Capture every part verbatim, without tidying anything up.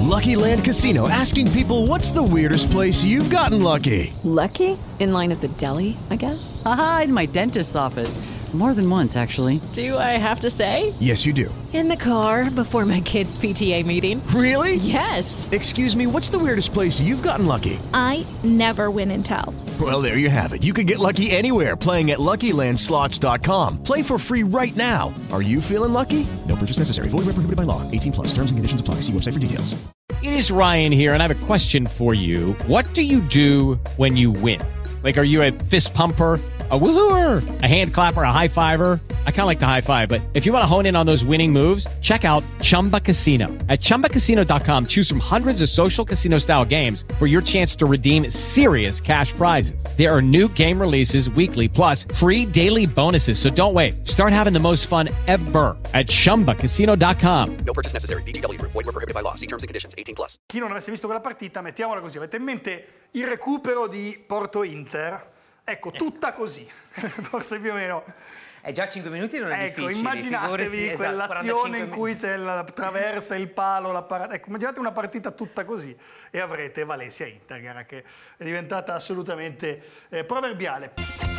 Lucky Land Casino, asking people, what's the weirdest place you've gotten lucky? Lucky? In line at the deli, I guess? Aha, in my dentist's office. More than once, actually. Do I have to say? Yes, you do. In the car before my kids' P T A meeting. Really? Yes. Excuse me, what's the weirdest place you've gotten lucky? I never win and tell. Well, there you have it. You can get lucky anywhere, playing at Lucky Land Slots dot com. Play for free right now. Are you feeling lucky? No purchase necessary. Void where prohibited by law. eighteen plus. Terms and conditions apply. See website for details. It is Ryan here, and I have a question for you. What do you do when you win? Like, are you a fist pumper, a woohooer, a hand clapper, a high fiver? I kind of like the high five, but if you want to hone in on those winning moves, check out Chumba Casino. At Chumba Casino dot com, choose from hundreds of social casino-style games for your chance to redeem serious cash prizes. There are new game releases weekly, plus free daily bonuses, so don't wait. Start having the most fun ever at Chumba Casino dot com. No purchase necessary. V G W. Void where prohibited by law. See terms and conditions. eighteen plus. Chi non avesse visto quella partita, mettiamola così, avete in mente il recupero di Porto-Inter? Ecco, tutta così, forse più o meno. È già cinque minuti, non è ecco, difficile. Immaginatevi Figursi, quell'azione esatto, in cui c'è la traversa, il palo, la parata. Ecco, immaginate una partita tutta così e avrete Valencia-Inter, gara che è diventata assolutamente eh, proverbiale.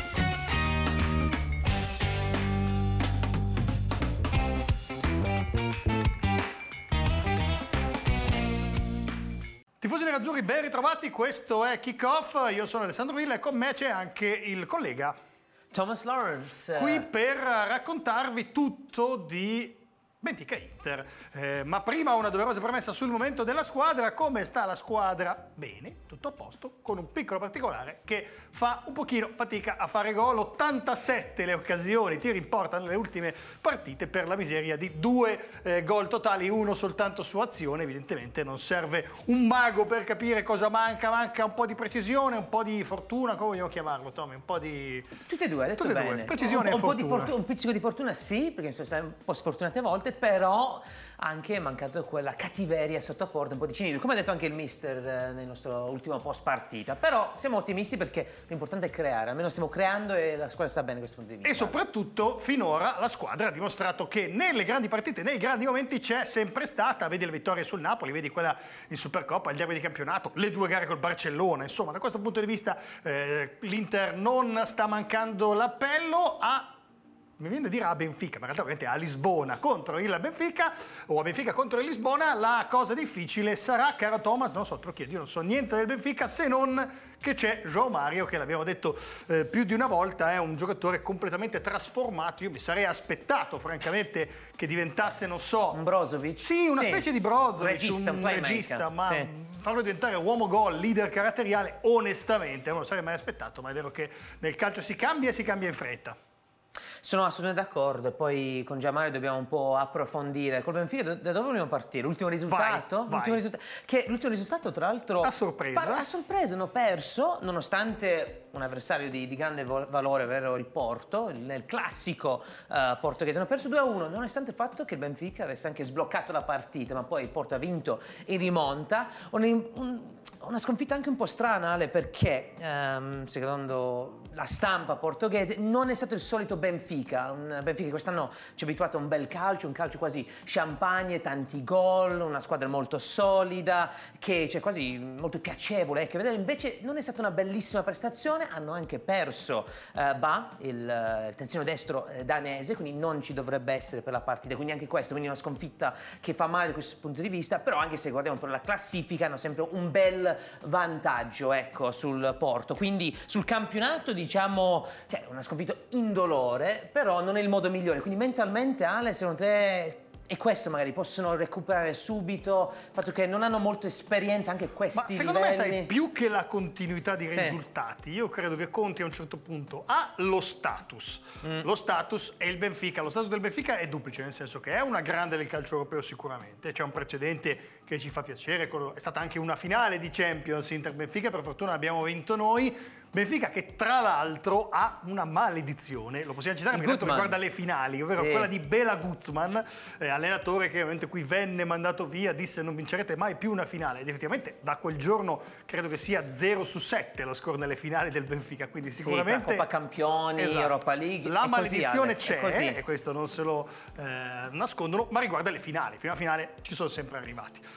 Tifosi nerazzurri, ben ritrovati, questo è Kick Off, io sono Alessandro Villa e con me c'è anche il collega Thomas Lawrence. qui per raccontarvi tutto di Benfica-Inter, eh, ma prima una doverosa premessa sul momento della squadra. Come sta la squadra? Bene, tutto a posto, con un piccolo particolare che fa un pochino fatica a fare gol. ottantasette le occasioni, tiri in porta nelle ultime partite per la miseria di due eh, gol totali, uno soltanto su azione. Evidentemente non serve un mago per capire cosa manca, manca un po' di precisione, un po' di fortuna, come vogliamo chiamarlo, Tommy? Un po' di... Tutte e due, hai detto Tutte e bene. Due. Precisione un, e un po' di fortuna. fortuna, un pizzico di fortuna sì, perché sono state un po' sfortunate a volte, però anche è mancato quella cattiveria sotto porta, un po' di cinismo, come ha detto anche il mister eh, nel nostro ultimo post partita. Però siamo ottimisti perché l'importante è creare, almeno stiamo creando e la squadra sta bene da questo punto di vista. E soprattutto finora la squadra ha dimostrato che nelle grandi partite, nei grandi momenti c'è sempre stata. Vedi le vittorie sul Napoli, vedi quella in Supercoppa, il derby di campionato, le due gare col Barcellona. Insomma, da questo punto di vista eh, l'Inter non sta mancando l'appello. A mi viene da dire a Benfica, ma in realtà ovviamente a Lisbona contro il Benfica, o a Benfica contro il Lisbona. La cosa difficile sarà, caro Thomas, non so, te lo chiedo, io non so niente del Benfica se non che c'è João Mario, che l'abbiamo detto eh, più di una volta, è un giocatore completamente trasformato. Io mi sarei aspettato francamente che diventasse, non so, un Brozovic? Sì, una sì. specie di Brozovic, regista, un, un regista, ma sì. farlo diventare uomo gol, leader caratteriale, onestamente non lo sarei mai aspettato. Ma è vero che nel calcio si cambia e si cambia in fretta. Sono assolutamente d'accordo, e poi con Gianmario dobbiamo un po' approfondire. Col Benfica da dove vogliamo partire? L'ultimo risultato? Vai, vai. L'ultimo risultato che l'ultimo risultato tra l'altro a sorpresa. Pa- a sorpresa hanno perso nonostante un avversario di, di grande vo- valore, ovvero il Porto, nel classico uh, portoghese. Hanno perso due a uno nonostante il fatto che il Benfica avesse anche sbloccato la partita, ma poi il Porto ha vinto in rimonta. Un, un, una sconfitta anche un po' strana, Ale, perché um, secondo la stampa portoghese non è stato il solito Benfica, un Benfica che quest'anno ci ha abituato a un bel calcio, un calcio quasi champagne, tanti gol, una squadra molto solida, che cioè quasi molto piacevole, che vedere. Invece non è stata una bellissima prestazione. Hanno anche perso uh, Ba, il, il terzino destro eh, danese, quindi non ci dovrebbe essere per la partita, quindi anche questo, quindi una sconfitta che fa male da questo punto di vista. Però anche se guardiamo per la classifica hanno sempre un bel vantaggio, ecco, sul Porto, quindi sul campionato diciamo, cioè una sconfitta indolore, però non è il modo migliore. Quindi mentalmente, Ale, secondo te e questo magari possono recuperare subito, il fatto che non hanno molta esperienza anche questi Ma secondo livelli. me, sai, più che la continuità di Sì. risultati, io credo che conti a un certo punto ha lo status. Mm. Lo status è il Benfica. Lo status del Benfica è duplice, nel senso che è una grande del calcio europeo sicuramente. C'è un precedente che ci fa piacere, è stata anche una finale di Champions Inter-Benfica, per fortuna l'abbiamo vinto noi. Benfica che tra l'altro ha una maledizione, lo possiamo citare perché riguarda le finali, ovvero sì. quella di Bela Guzman, eh, allenatore che ovviamente qui venne mandato via, disse non vincerete mai più una finale, ed effettivamente da quel giorno credo che sia zero su sette lo score nelle finali del Benfica, quindi sicuramente... Sì, Coppa Campioni, esatto. Europa League... La maledizione così, c'è, così. e questo non se lo eh, nascondono, ma riguarda le finali, fino alla finale ci sono sempre arrivati.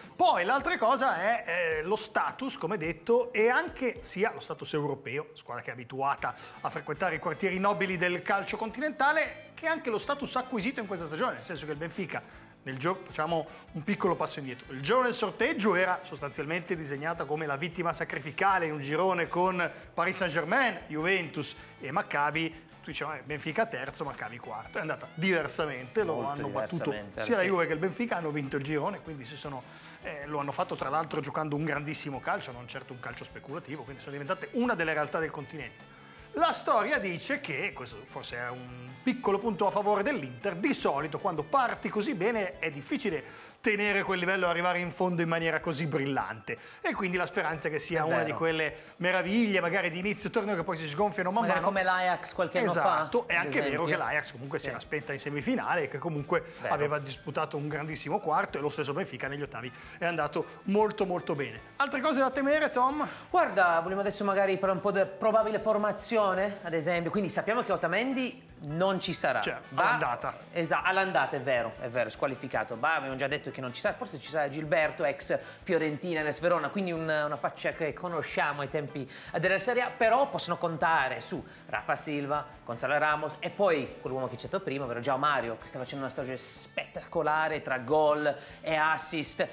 Poi l'altra cosa è eh, lo status, come detto, e anche sia lo status europeo, squadra che è abituata a frequentare i quartieri nobili del calcio continentale, che anche lo status acquisito in questa stagione, nel senso che il Benfica, nel gioco, facciamo un piccolo passo indietro, il giorno del sorteggio era sostanzialmente disegnata come la vittima sacrificale in un girone con Paris Saint-Germain, Juventus e Maccabi. Tu dicevi, Benfica terzo, Maccabi quarto. È andata diversamente, lo hanno battuto sia la Juve che il Benfica, hanno vinto il girone, quindi si sono, eh, lo hanno fatto tra l'altro giocando un grandissimo calcio, non certo un calcio speculativo, quindi sono diventate una delle realtà del continente. La storia dice che, questo forse è un piccolo punto a favore dell'Inter, di solito quando parti così bene è difficile tenere quel livello e arrivare in fondo in maniera così brillante, e quindi la speranza è che sia è una vero. di quelle meraviglie magari di inizio torneo che poi si sgonfiano man mano, come l'Ajax qualche anno esatto. fa. Esatto, è anche vero che l'Ajax comunque sì. si era spenta in semifinale e che comunque vero. aveva disputato un grandissimo quarto, e lo stesso Benfica negli ottavi è andato molto molto bene. Altre cose da temere, Tom? Guarda, vogliamo adesso magari per un po' di probabile formazione, ad esempio, quindi sappiamo che Otamendi non ci sarà. Cioè, all'andata. Esatto, all'andata, è vero, è vero, squalificato. Bah, abbiamo già detto che non ci sarà, forse ci sarà Gilberto, ex Fiorentina, ex Verona, quindi una, una faccia che conosciamo ai tempi della Serie A, però possono contare su Rafa Silva, Gonzalo Ramos e poi quell'uomo che c'è stato prima, ovvero João Mario, che sta facendo una stagione spettacolare tra gol e assist.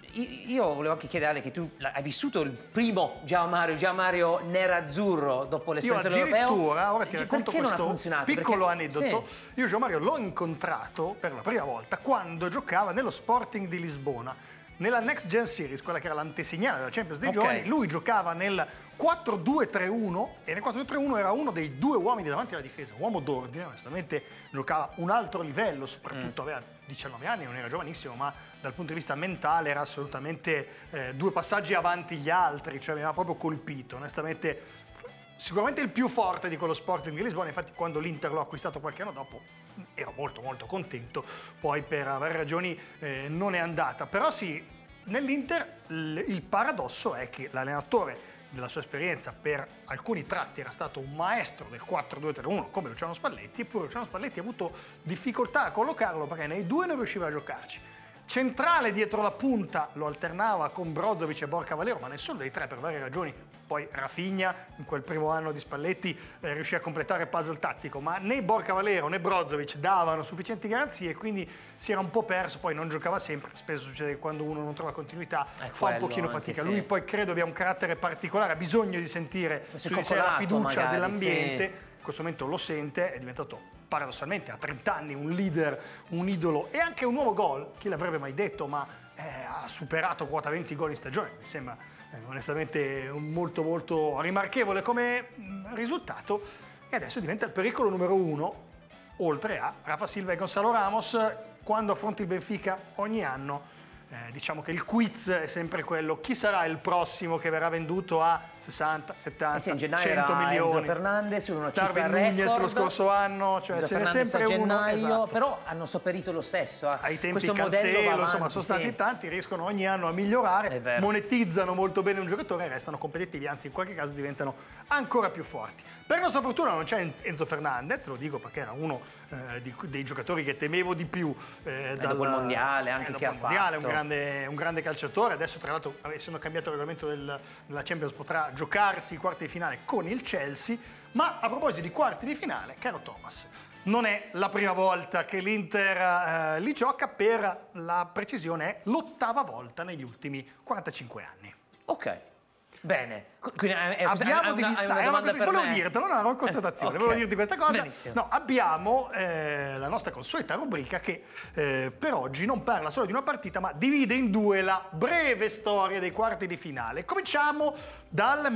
Io volevo anche chiedere che tu hai vissuto il primo João Mario, João Mario nerazzurro dopo l'esperienza europea. Addirittura, ora ti cioè, racconto perché non ha questo funzionato? piccolo perché, aneddoto. Sì. Io João Mario l'ho incontrato per la prima volta quando giocava nello Sporting di Lisbona, nella Next Gen Series, quella che era l'antesignana della Champions dei okay. giovani. Lui giocava nel quattro due tre uno e nel quattro due tre uno era uno dei due uomini davanti alla difesa, uomo d'ordine, onestamente giocava un altro livello, soprattutto mm. aveva diciannove anni, non era giovanissimo, ma dal punto di vista mentale era assolutamente eh, due passaggi avanti gli altri, cioè mi aveva proprio colpito, onestamente sicuramente il più forte di quello Sporting di Lisbona. Infatti quando l'Inter l'ho acquistato qualche anno dopo ero molto molto contento, poi per varie ragioni eh, non è andata, però sì, nell'Inter l- il paradosso è che l'allenatore della sua esperienza per alcuni tratti era stato un maestro del quattro due tre uno come Luciano Spalletti, eppure Luciano Spalletti ha avuto difficoltà a collocarlo perché nei due non riusciva a giocarci. Centrale dietro la punta lo alternava con Brozovic e Borca Valero, ma nessuno dei tre per varie ragioni. Poi Rafinha in quel primo anno di Spalletti eh, riuscì a completare il puzzle tattico, ma né Borca Valero né Brozovic davano sufficienti garanzie, quindi si era un po' perso. Poi non giocava sempre, spesso succede che quando uno non trova continuità è fa un pochino fatica. Lui poi credo abbia un carattere particolare, ha bisogno di sentire su di sé la fiducia magari, dell'ambiente. Sì. In questo momento lo sente, è diventato paradossalmente a trenta anni un leader, un idolo e anche un nuovo gol, chi l'avrebbe mai detto, ma eh, ha superato quota venti gol in stagione, mi sembra eh, onestamente molto molto rimarchevole come mh, risultato, e adesso diventa il pericolo numero uno, oltre a Rafa Silva e Gonzalo Ramos. Quando affronti il Benfica ogni anno Eh, diciamo che il quiz è sempre quello: chi sarà il prossimo che verrà venduto a sessanta, settanta, eh sì, in gennaio cento era milioni? Enzo Fernandez, una cifra Darwin record. Nunez lo scorso anno, cioè Enzo ce n'è Fernandez sempre a gennaio, uno, esatto. Però hanno sopperito lo stesso. Eh. Ai tempi Questo Cancelo, avanti, insomma, sono stati sì. tanti, riescono ogni anno a migliorare, monetizzano molto bene un giocatore e restano competitivi, anzi in qualche caso diventano ancora più forti. Per nostra fortuna non c'è Enzo Fernandez, lo dico perché era uno eh, di, dei giocatori che temevo di più eh, dal dopo il mondiale anche eh, che ha mondiale, fatto. Un grande, un grande calciatore. Adesso tra l'altro, essendo cambiato il regolamento del, della Champions, potrà giocarsi i quarti di finale con il Chelsea. Ma a proposito di quarti di finale, caro Thomas, non è la prima volta che l'Inter eh, li gioca, per la precisione è l'ottava volta negli ultimi quarantacinque anni. Ok. Bene, quindi è, abbiamo una, una, una domanda per volevo me. dirtelo, non era una constatazione, okay. volevo dirti questa cosa. Benissimo. No, abbiamo eh, la nostra consueta rubrica che eh, per oggi non parla solo di una partita, ma divide in due la breve storia dei quarti di finale. Cominciamo dal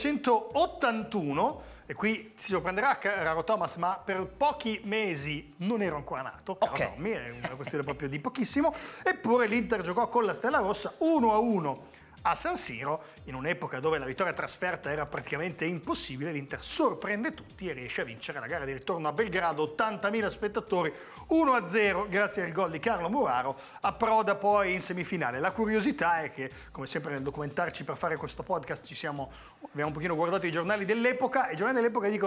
millenovecentottantuno. E qui si sorprenderà, caro Thomas, ma per pochi mesi non ero ancora nato, caro okay. Tommy, è una questione proprio di pochissimo. Eppure l'Inter giocò con la Stella Rossa uno a uno a San Siro, in un'epoca dove la vittoria trasferta era praticamente impossibile. L'Inter sorprende tutti e riesce a vincere la gara di ritorno a Belgrado, ottantamila spettatori, uno a zero grazie al gol di Carlo Muraro, approda poi in semifinale. La curiosità è che, come sempre nel documentarci per fare questo podcast, ci siamo, abbiamo un pochino guardato i giornali dell'epoca, e i giornali dell'epoca dicono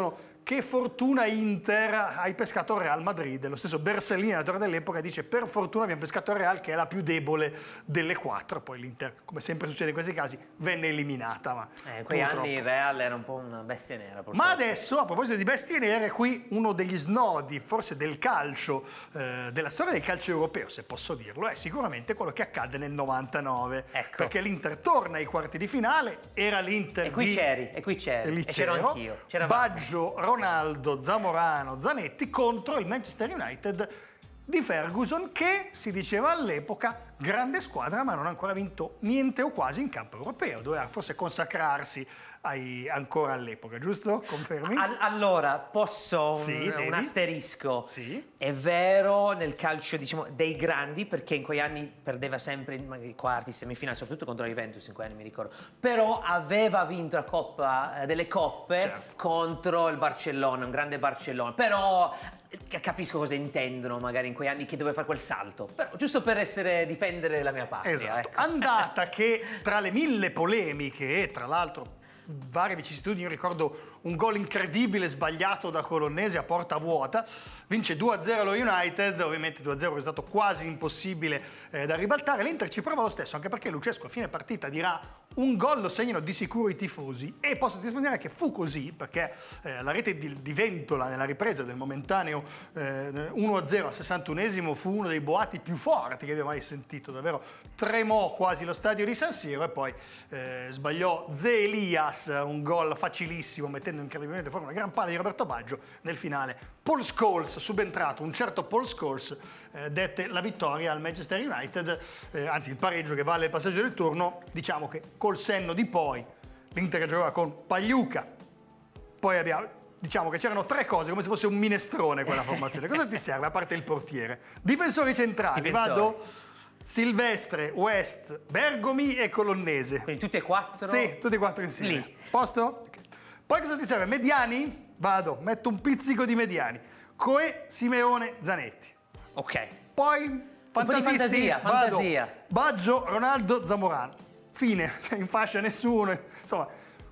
che fortuna Inter, hai pescato il Real Madrid. Lo stesso Bersellini, allenatore dell'epoca, dice per fortuna abbiamo pescato il Real che è la più debole delle quattro. Poi l'Inter, come sempre succede in questi casi, venne eliminata. Ma eh, in quei purtroppo. anni il Real era un po' una bestia nera. Purtroppo. Ma adesso, a proposito di bestie nere, qui uno degli snodi, forse del calcio, eh, della storia del calcio europeo, se posso dirlo, è sicuramente quello che accadde nel novantanove. Ecco. Perché l'Inter torna ai quarti di finale, era l'Inter E qui di... c'eri, e qui c'eri, E lì e c'ero c'ero. anch'io. C'eravamo. Baggio, Ronaldo, Zamorano, Zanetti contro il Manchester United di Ferguson, che si diceva all'epoca grande squadra ma non ha ancora vinto niente o quasi in campo europeo, doveva forse consacrarsi ai, ancora all'epoca, giusto? Confermi? All- allora, posso un, Sì, un devi. asterisco? Sì. È vero nel calcio, diciamo, dei grandi, perché in quei anni perdeva sempre i quarti, semifinali, soprattutto contro la Juventus in quei anni, mi ricordo. Però aveva vinto la Coppa eh, delle Coppe Certo. contro il Barcellona, un grande Barcellona. Però eh, capisco cosa intendono magari in quei anni che doveva fare quel salto. Però, giusto per essere difendere la mia patria. Esatto. Ecco. Andata che tra le mille polemiche e tra l'altro varie vicissitudini, io ricordo un gol incredibile sbagliato da Colonnesi a porta vuota, vince due a zero lo United, ovviamente due a zero è stato quasi impossibile eh, da ribaltare, l'Inter ci prova lo stesso, anche perché Lucescu a fine partita dirà un gol lo segnano di sicuro i tifosi, e posso testimoniare che fu così, perché eh, la rete di, di Ventola nella ripresa del momentaneo eh, uno a zero al sessantunesimo fu uno dei boati più forti che abbia mai sentito, davvero tremò quasi lo stadio di San Siro, e poi eh, sbagliò Ze Elias, un gol facilissimo mettendo incredibilmente fuori una gran palla di Roberto Baggio. Nel finale Paul Scholes, subentrato, un certo Paul Scholes, eh, dette la vittoria al Manchester United, eh, anzi il pareggio che vale il passaggio del turno. Diciamo che col senno di poi l'Inter giocava con Pagliuca, poi abbiamo, diciamo che c'erano tre cose, come se fosse un minestrone quella formazione. Cosa ti serve a parte il portiere? Difensori centrali, Difensori. vado Silvestre, West, Bergomi e Colonnese. Quindi tutti e quattro? Sì, tutti e quattro insieme. Lì. Posto? Ok. Poi cosa ti serve? Mediani? Vado, metto un pizzico di mediani. Coe, Simeone, Zanetti. Ok. Poi po' di fantasisti, fantasia, vado, fantasia. Baggio, Ronaldo, Zamorano. Fine, in fascia nessuno. Insomma,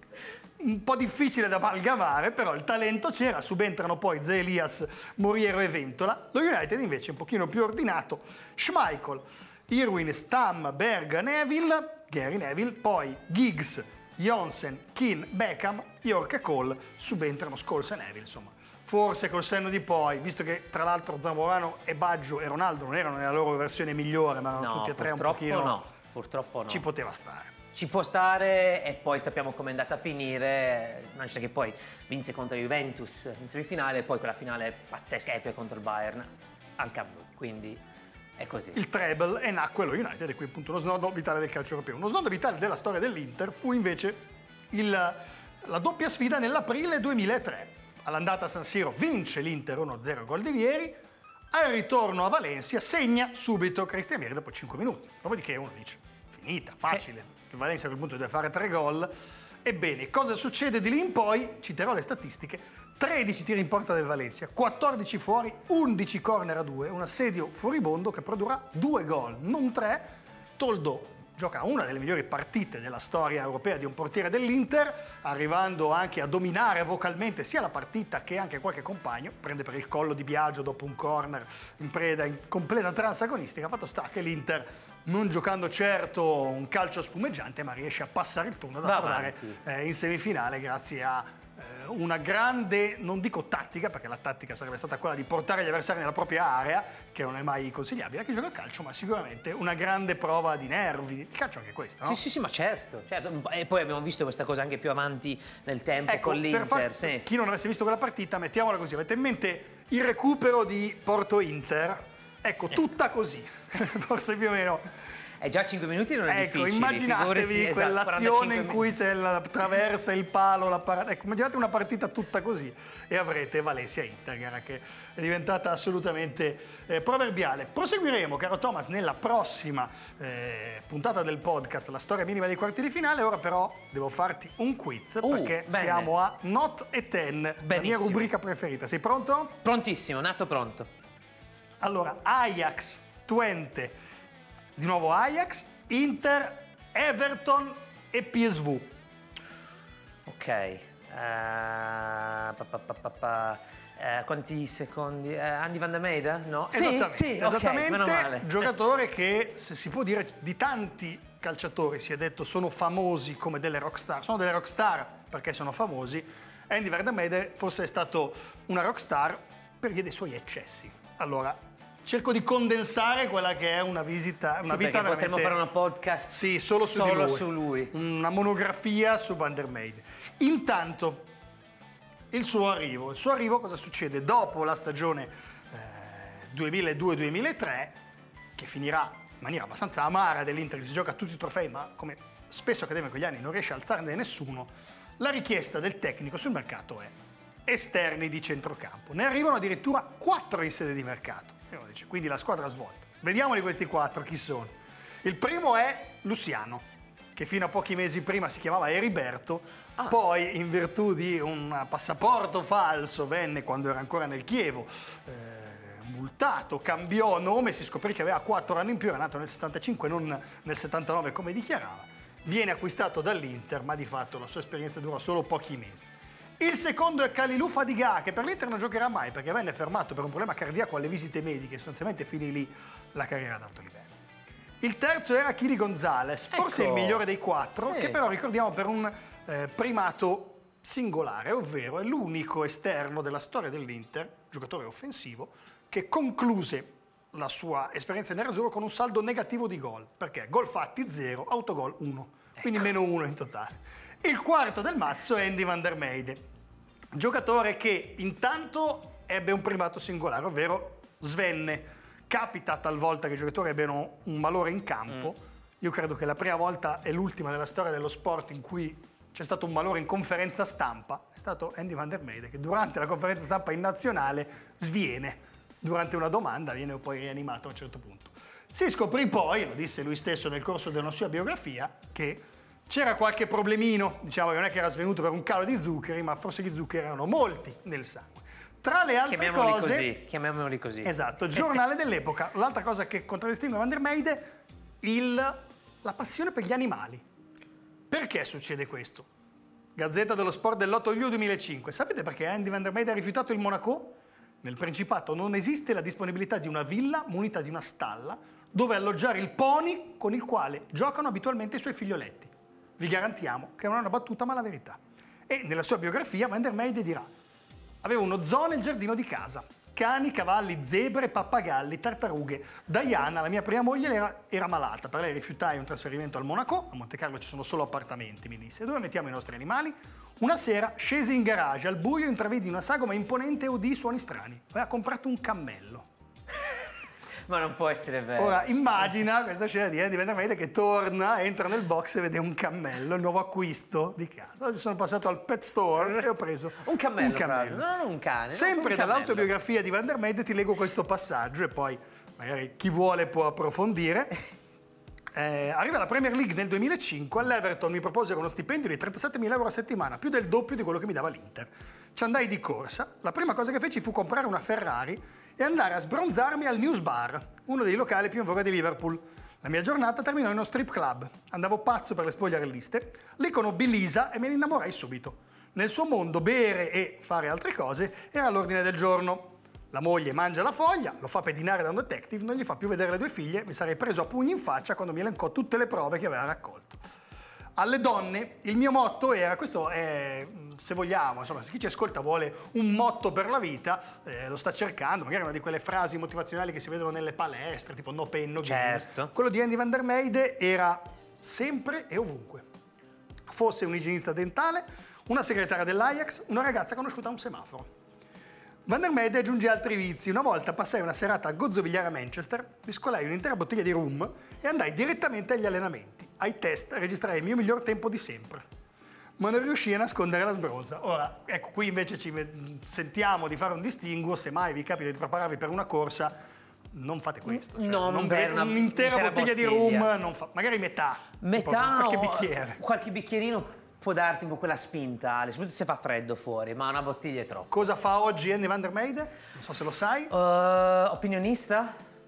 un po' difficile da amalgamare, però il talento c'era. Subentrano poi Ze Elias, Moriero e Ventola. Lo United invece è un pochino più ordinato. Schmeichel, Irwin, Stam, Berg, Neville, Gary Neville, poi Giggs, Jonsen, Keane, Beckham, York e Cole. Subentrano Scholes e Neville, insomma. Forse col senno di poi, visto che tra l'altro Zamorano e Baggio e Ronaldo non erano nella loro versione migliore, ma erano No, tutti e tre un purtroppo pochino... no, purtroppo no. Ci poteva stare. Ci può stare, e poi sappiamo com'è andata a finire. Manchester che poi vinse contro la Juventus in semifinale, e poi quella finale pazzesca, epica contro il Bayern al Camp Nou, quindi è così. Il treble, e nacque lo United, e qui appunto uno snodo vitale del calcio europeo. Uno snodo vitale della storia dell'Inter fu invece il, la doppia sfida nell'aprile duemilatré. All'andata a San Siro vince l'Inter uno a zero gol di Vieri, al ritorno a Valencia segna subito Cristian Vieri dopo cinque minuti. Dopodiché uno dice, finita, facile. Il Valencia a quel punto deve fare tre gol. Ebbene, cosa succede di lì in poi? Citerò le statistiche. tredici tiri in porta del Valencia, quattordici fuori, undici corner a due, un assedio furibondo che produrrà due gol, non tre. Toldo gioca una delle migliori partite della storia europea di un portiere dell'Inter, arrivando anche a dominare vocalmente sia la partita che anche qualche compagno. Prende per il collo di Biagio dopo un corner in preda in completa trance agonistica. Fatto sta che l'Inter, non giocando certo un calcio spumeggiante, ma riesce a passare il turno, ad Va approdare avanti. eh, in semifinale grazie a eh, una grande, non dico tattica, perché la tattica sarebbe stata quella di portare gli avversari nella propria area, che non è mai consigliabile a chi gioca a calcio, ma sicuramente una grande prova di nervi. Il calcio è anche questo, no? Sì, sì, sì, ma certo, certo. E poi abbiamo visto questa cosa anche più avanti nel tempo Ecco, con l'Inter. per far- sì. chi non avesse visto quella partita, mettiamola così, avete in mente il recupero di Porto-Inter? Ecco, tutta così, forse più o meno. E già cinque minuti non è Ecco, difficile. immaginatevi figurati, quell'azione esatto, in cui c'è la traversa, il palo, la parata. Ecco, immaginate una partita tutta così e avrete Valencia-Inter, gara che è diventata assolutamente eh, proverbiale. Proseguiremo, caro Thomas, nella prossima eh, puntata del podcast, la storia minima dei quarti di finale. Ora però devo farti un quiz, Uh, perché bene. siamo a Not e Ten, la mia Benissimo. rubrica preferita. Sei pronto? Prontissimo, nato pronto. Allora, Ajax, Twente, di nuovo Ajax, Inter, Everton e P S V. Ok. pa, pa, pa, pa, pa, eh, quanti secondi? Eh, Andy Van der Meijde? No? Esattamente, sì, sì, esattamente, okay, meno male. Giocatore che, se si può dire, di tanti calciatori si è detto sono famosi come delle rockstar, sono delle rockstar perché sono famosi. Andy Van der Meijde forse è stato una rockstar per via dei suoi eccessi. Allora, cerco di condensare quella che è una visita, una sì, vita veramente... potremmo fare una podcast sì, solo, su, solo di lui. su lui. Una monografia su Van der Meijde. Intanto, il suo arrivo. Il suo arrivo cosa succede? Dopo la stagione eh, duemiladue duemilatré, che finirà in maniera abbastanza amara dell'Inter, che si gioca a tutti i trofei, ma come spesso accade in quegli anni non riesce a alzarne nessuno, la richiesta del tecnico sul mercato è esterni di centrocampo. Ne arrivano addirittura quattro in sede di mercato. Quindi la squadra svolta. Vediamo di questi quattro chi sono. Il primo è Luciano, che fino a pochi mesi prima si chiamava Heriberto, ah. poi in virtù di un passaporto falso venne, quando era ancora nel Chievo, eh, multato, cambiò nome, si scoprì che aveva quattro anni in più, era nato nel settantacinque, non nel settantanove come dichiarava. Viene acquistato dall'Inter, ma di fatto la sua esperienza dura solo pochi mesi. Il secondo è Kalilou Fadiga, che per l'Inter non giocherà mai perché venne fermato per un problema cardiaco alle visite mediche, sostanzialmente finì lì la carriera ad alto livello. Il terzo era Kili Gonzalez, forse ecco. il migliore dei quattro, sì. che però ricordiamo per un eh, primato singolare, ovvero è l'unico esterno della storia dell'Inter, giocatore offensivo, che concluse la sua esperienza nerazzurro con un saldo negativo di gol, perché gol fatti zero, autogol uno, quindi ecco. meno uno in totale. Il quarto del mazzo è Andy Van der Meijde, giocatore che intanto ebbe un primato singolare, ovvero svenne. Capita talvolta che i giocatori abbiano un malore in campo. Mm. Io credo che la prima volta e l'ultima nella storia dello sport in cui c'è stato un malore in conferenza stampa è stato Andy Van der Meijde, che durante la conferenza stampa in nazionale sviene. Durante una domanda viene poi rianimato a un certo punto. Si scoprì poi, lo disse lui stesso nel corso della sua biografia, che c'era qualche problemino, diciamo che non è che era svenuto per un calo di zuccheri, ma forse gli zuccheri erano molti nel sangue. Tra le altre chiamiamoli cose... così, chiamiamoli così. Esatto, giornale dell'epoca. L'altra cosa che contraddistingue Van der Meijde, il, la passione per gli animali. Perché succede questo? Gazzetta dello Sport dell'otto luglio duemilacinque. Sapete perché Andy Van der Meijde ha rifiutato il Monaco? Nel Principato non esiste la disponibilità di una villa munita di una stalla dove alloggiare il pony con il quale giocano abitualmente i suoi figlioletti. Vi garantiamo che non è una battuta ma la verità. E nella sua biografia Van der Meijde dirà: avevo uno zoo nel giardino di casa, cani, cavalli, zebre, pappagalli, tartarughe. Diana, la mia prima moglie, era, era malata, per lei rifiutai un trasferimento al Monaco, a Monte Carlo ci sono solo appartamenti, mi disse. Dove mettiamo i nostri animali? Una sera scesi in garage, al buio intravedi una sagoma imponente e udì suoni strani. Aveva comprato un cammello. Ma non può essere vero. Ora immagina questa scena di Andy Van der Meijde che torna, entra nel box e vede un cammello, il nuovo acquisto di casa. Oggi sono passato al pet store e ho preso un cammello. Un cammello. No, non un cane. Sempre un dall'autobiografia di Van der Meijde ti leggo questo passaggio e poi magari chi vuole può approfondire. Eh, arriva alla Premier League nel duemilacinque, all'Everton mi proposero uno stipendio di trentasettemila euro a settimana, più del doppio di quello che mi dava l'Inter. Ci andai di corsa, la prima cosa che feci fu comprare una Ferrari e andare a sbronzarmi al News Bar, uno dei locali più in voga di Liverpool. La mia giornata terminò in uno strip club, andavo pazzo per le spogliarelliste, lì conobbi Lisa e me ne innamorai subito. Nel suo mondo bere e fare altre cose era all'ordine del giorno. La moglie mangia la foglia, lo fa pedinare da un detective, non gli fa più vedere le due figlie, mi sarei preso a pugni in faccia quando mi elencò tutte le prove che aveva raccolto. Alle donne il mio motto era, questo è, se vogliamo, insomma, se chi ci ascolta vuole un motto per la vita, eh, lo sta cercando, magari una di quelle frasi motivazionali che si vedono nelle palestre, tipo no pain, no gain. Certo. Quello di Andy Van der Meijde era sempre e ovunque. Fosse un igienista dentale, una segretaria dell'Ajax, una ragazza conosciuta a un semaforo. Van der Meijde aggiunge altri vizi. Una volta passai una serata a gozzovigliare a Manchester, mi scolai un'intera bottiglia di rum e andai direttamente agli allenamenti. Ai test registrai il mio miglior tempo di sempre, ma non riuscii a nascondere la sbronza. Ora, ecco, qui invece ci sentiamo di fare un distinguo. Se mai vi capita di prepararvi per una corsa, non fate questo. Cioè, non non bere una- un'intera un'intera bottiglia, bottiglia. di rum, non fa, magari metà. si può- Metà qualche o bicchiere. qualche bicchierino può darti un po' quella spinta, Ale, soprattutto se fa freddo fuori, ma una bottiglia è troppo. Cosa fa oggi Andy Van der Meijde? Non so se lo sai. Uh, opinionista?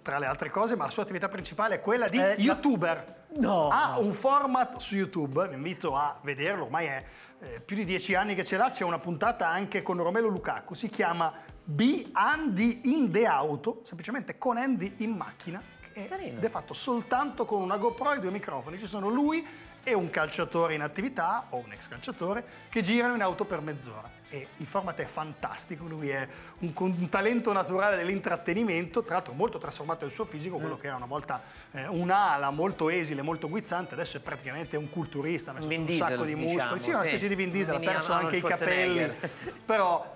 tra le altre cose, ma la sua attività principale è quella di Eh, youtuber. No. Ha un format su YouTube, vi invito a vederlo, ormai è eh, più di dieci anni che ce l'ha, c'è una puntata anche con Romelu Lukaku, si chiama Be Andy in the Auto, semplicemente con Andy in macchina, e Carino. de fatto soltanto con una GoPro e due microfoni, ci sono lui e un calciatore in attività, o un ex calciatore, che girano in auto per mezz'ora. E il format è fantastico, lui è un, un talento naturale dell'intrattenimento, tra l'altro molto trasformato il suo fisico, quello che era una volta eh, un'ala molto esile, molto guizzante, adesso è praticamente un culturista, ha messo Vin un Diesel, sacco di muscoli, diciamo, sì, una sì. specie di Vin Diesel, ha Vin- perso Arnold anche i capelli, Schwarzenegger. però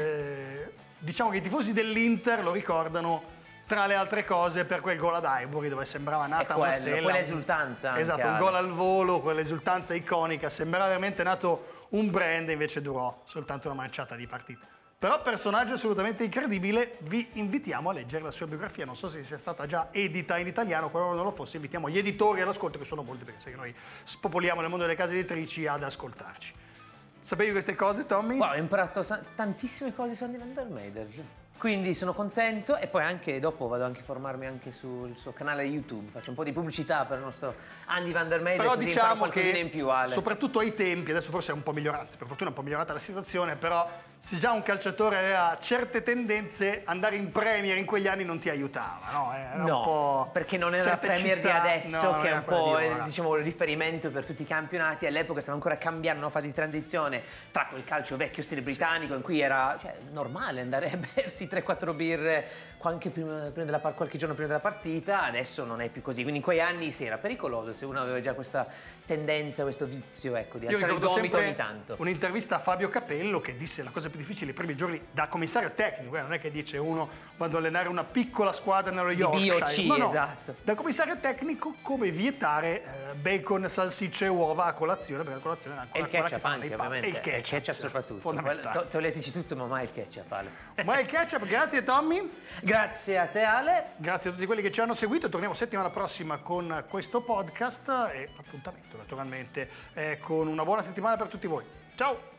eh, diciamo che i tifosi dell'Inter lo ricordano tra le altre cose per quel gol ad Highbury dove sembrava nata È una quello, stella, quell'esultanza anche, esatto, un Ale. gol al volo, quell'esultanza iconica, sembrava veramente nato un brand, invece durò soltanto una manciata di partite. Però personaggio assolutamente incredibile, vi invitiamo a leggere la sua biografia, non so se sia stata già edita in italiano, qualora non lo fosse invitiamo gli editori all'ascolto, che sono molti, perché sai che noi spopoliamo nel mondo delle case editrici, ad ascoltarci. Sapevi queste cose, Tommy? Wow, ho imparato sa- tantissime cose su Andy van der Meijden. Quindi sono contento e poi anche dopo vado anche a formarmi anche sul suo canale YouTube, faccio un po' di pubblicità per il nostro Andy van der Meijden, Però così imparo diciamo qualcosina che in più, Ale. soprattutto ai tempi, adesso forse è un po' migliorato, anzi, per fortuna è un po' migliorata la situazione, però se già un calciatore aveva certe tendenze, andare in Premier in quegli anni non ti aiutava, no? Era No, un po' perché non era la certe Premier città- di adesso, no, non che è era un quella po' di il, ora. diciamo, il riferimento per tutti i campionati. All'epoca stava ancora cambiando una fase di transizione tra quel calcio vecchio stile britannico, in cui era cioè, normale andare a bersi tre quattro birre anche prima, prima della, par- qualche giorno prima della partita. Adesso non è più così, quindi in quei anni sì, era pericoloso se uno aveva già questa tendenza, questo vizio, ecco, di Io alzare il ricordo gomito sempre ogni tanto. un'intervista a Fabio Capello che disse la cosa più difficile i primi giorni da commissario tecnico, eh, non è che dice uno vado a allenare una piccola squadra nello Yorkshire, B O C, ma no, esatto. da commissario tecnico come vietare eh, bacon, salsicce e uova a colazione, perché la colazione è ancora E il quella ketchup che fanno anche, nei pub. ovviamente. E il ketchup, ketchup sì, soprattutto. fondamentale. To- togletici tutto, ma mai il ketchup, Ale. Ma il ketchup, grazie Tommy. Grazie a te, Ale. Grazie a tutti quelli che ci hanno seguito, torniamo settimana prossima con questo podcast e l'appuntamento naturalmente è con una buona settimana per tutti voi. Ciao!